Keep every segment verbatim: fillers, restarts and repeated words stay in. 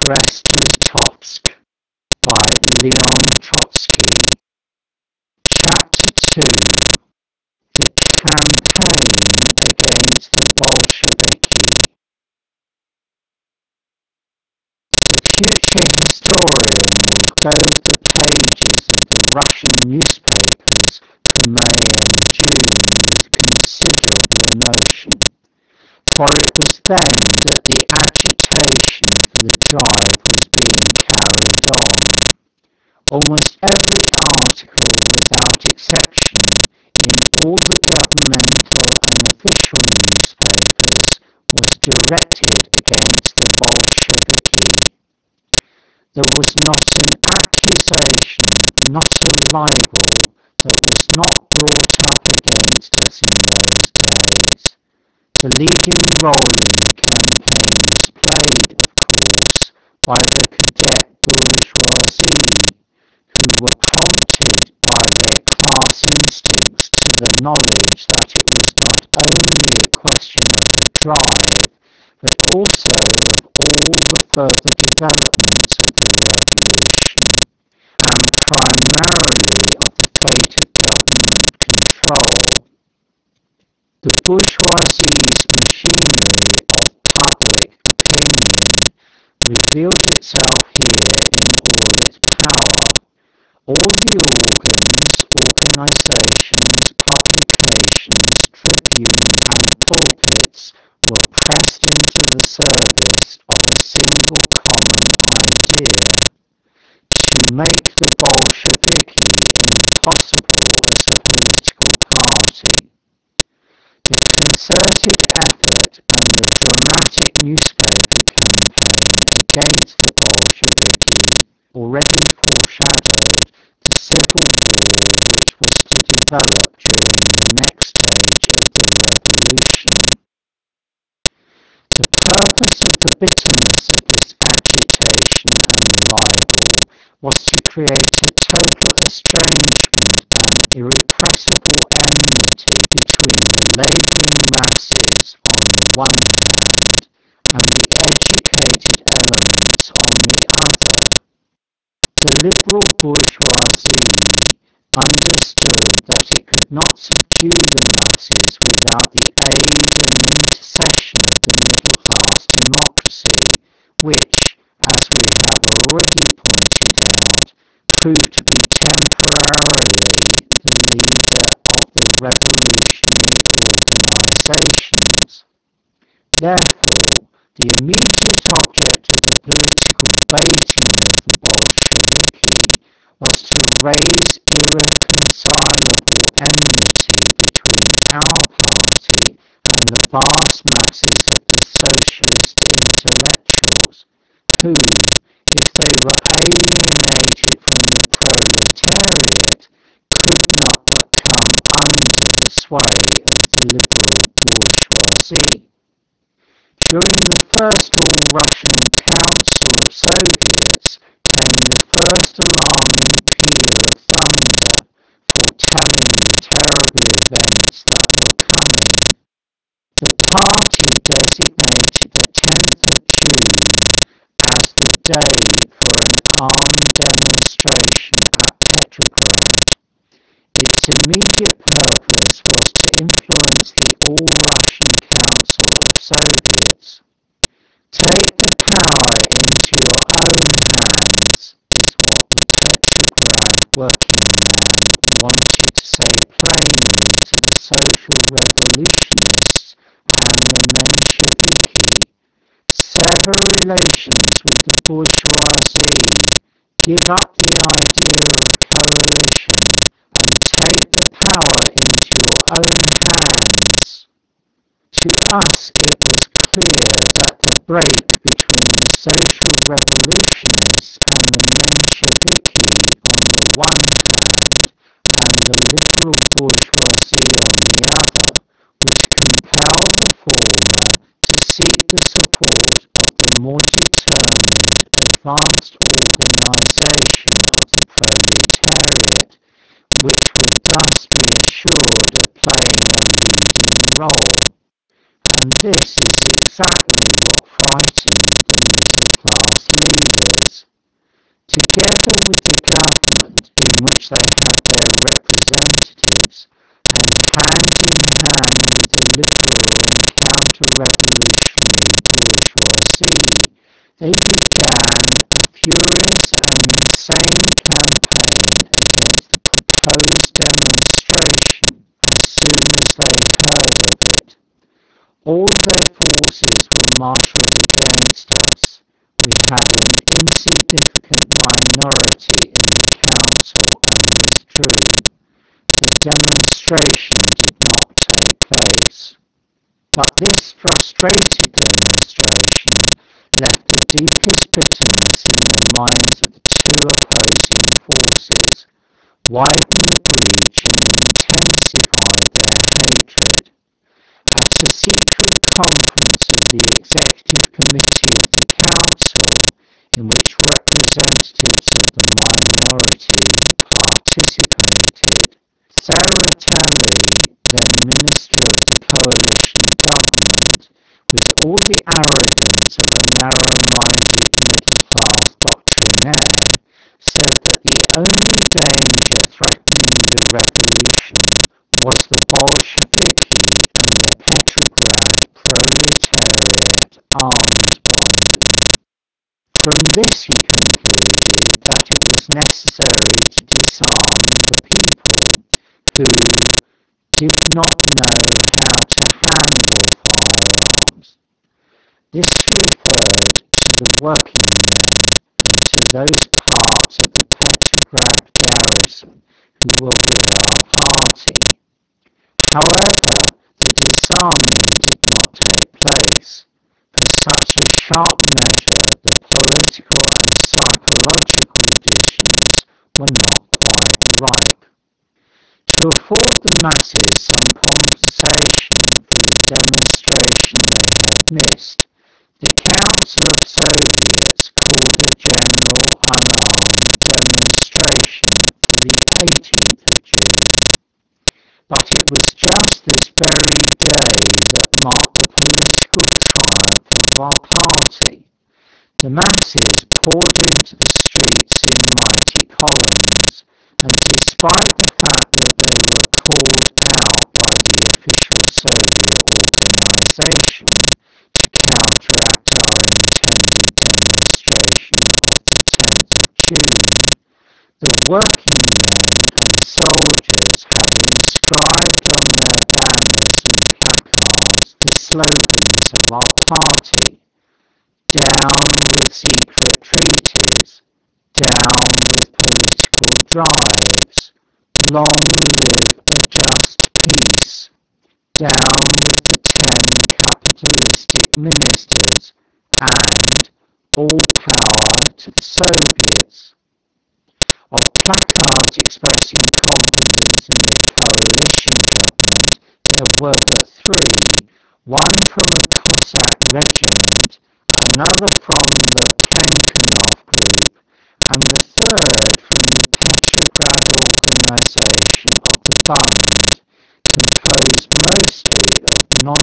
Brest-Litovsk by Leon Trotsky. Chapter two: The Campaign Against the Bolsheviki. The future historian will go over the pages of the Russian newspapers for May and June with considerable emotion, for it was then that the agitation for the drive was being carried on. Almost every article, without exception, in all the governmental and official newspapers was directed against the Bolsheviki. There was not an accusation, not a libel, that was not brought up against us in those days. The leading role in the campaign was played, of course, by the cadet bourgeoisie, who were prompted by their class instincts to the knowledge that it was not only a question of the drive, but also of all the further developments of the revolution, and primarily of the fate of government control. The bourgeoisie's machinery of public opinion revealed itself here in all its power. All the organs, organizations, publications, tribunes, and pulpits were pressed into the service of a single common idea: to make the Bolsheviki impossible as a political party. The concerted effort and the dramatic newspaper campaign against the Bolsheviki already foreshadowed the civil war which was to develop during the next stage of the revolution. The purpose of the bitterness of this agitation and libel was to create a total estrangement and irrepressible enmity between the labouring masses on the one hand and the educated elements on the other. The liberal bourgeoisie understood that it could not subdue the masses without the aid and intercession of the middle-class democracy, which, as we have already pointed out, proved to be temporarily the leader of the revolutionary organizations. Therefore, the immediate object of the political baiting of the Bolsheviki was to raise irreconcilable enmity between our party and the vast masses of the socialist intellectuals, who, if they were alienated from the proletariat, could not but come under the sway of the liberal bourgeoisie. During the First All-Russian Council of Soviets came the first alarming peal of thunder, foretelling the terrible events that were coming. The party designated the tenth of June as the day for an armed demonstration at Petrograd. Its immediate purpose was to influence the All-Russian Council of Soviets. Take the power into your own hands, is what the Petrograd working man wanted to say plainly to the social revolutionists and the Mensheviki. Sever relations with the bourgeoisie, give up the idea of coalition, and take the power into your own hands. To us it was clear that the break between the social revolutionists and the Mensheviki on the one hand and the liberal bourgeoisie on the other would compel the former to seek the support of the more determined, advanced organization of the proletariat, which would thus be assured of playing a leading role. And this is exactly what frightened the middle-class together with the government in which they had their representatives, and hand in hand with the liberal and counter-revolutionary bourgeoisie, they began a furious and insane campaign against the proposed demonstration as soon as they heard of it. All their forces were marshalled against us. We had an insignificant minority in the council and withdrew. The demonstration did not take place. But this frustrated demonstration left the deepest bitterness in the minds of the two opposing forces, widened the breach and intensified their hatred. At a secret conference of the Executive Committee of the Council, in which representatives of the minority participated, Tsereteli, then Minister of the Coalition Government, with all the arrogance of a narrow-minded middle-class doctrinaire, said that the only danger threatening the revolution was the Bolsheviki and the Petrograd proletariat arms bonding. From this he concluded that it was necessary to disarm the people, who did not know how to handle firearms. This referred to the working men and to those parts of the Petrograd garrison who were with our party. However, the disarming did not take place. For such a sharp measure, the political and psychological conditions were not quite ripe. To afford the masses some compensation for the demonstration they had missed, the Council of Soviets called a general unarmed demonstration for the eighteenth of June. But it was just this very day that marked the political triumph of our party. The masses poured into the streets in mighty columns, and despite the fact that they were called out by the official Soviet organization to counteract our intended demonstration of the tenth of June, the working men and soldiers had inscribed on their banners and placards the slogans of our party: down with secret treaties, down with political drives, long live a just peace, down with the ten capitalistic ministers, and all power to the Soviets. Of placards expressing confidence in the coalition government, there were but three, one from a Cossack regiment, another from the Plekhanov group, and the third from the Petrograd organization of the Bund, composed mostly of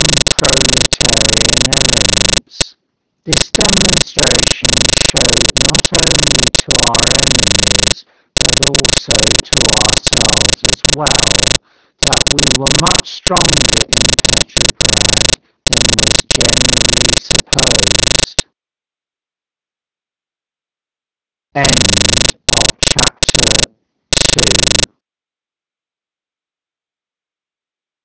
non-proletarian elements. This demonstration showed not only to our enemies, but also to ourselves as well, that we were much stronger in Petrograd than was generally supposed. End